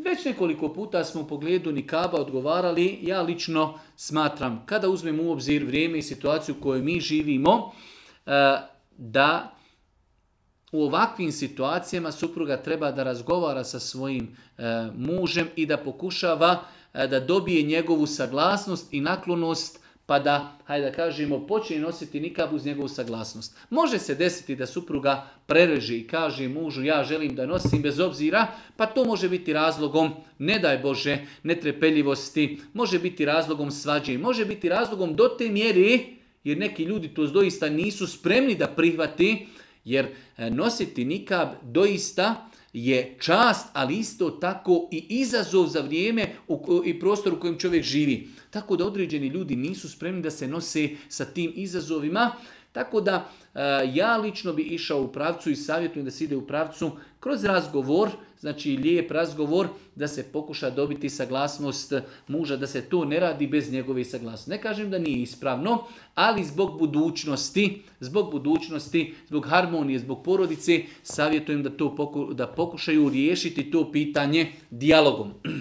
Već nekoliko puta smo u pogledu nikaba odgovarali, ja lično smatram, kada uzmemo u obzir vrijeme i situaciju u kojoj mi živimo, da u ovakvim situacijama supruga treba da razgovara sa svojim mužem i da pokušava da dobije njegovu saglasnost i naklonost, pa da, hajde da kažemo, počne nositi nikab uz njegovu saglasnost. Može se desiti da supruga prereže i kaže mužu ja želim da nosim bez obzira, pa to može biti razlogom, ne daj Bože, netrpeljivosti, može biti razlogom svađe, može biti razlogom do te mjere, jer neki ljudi to doista nisu spremni da prihvati, jer nositi nikab doista je čast, ali isto tako i izazov za vrijeme i prostor u kojem čovjek živi. Tako da određeni ljudi nisu spremni da se nose sa tim izazovima. Tako da ja lično bi išao u pravcu i savjetujem da se ide u pravcu kroz razgovor, znači lijep razgovor, da se pokuša dobiti saglasnost muža, da se to ne radi bez njegove saglasnosti. Ne kažem da nije ispravno, ali zbog budućnosti, zbog harmonije, zbog porodice, savjetujem da pokušaju riješiti to pitanje dijalogom.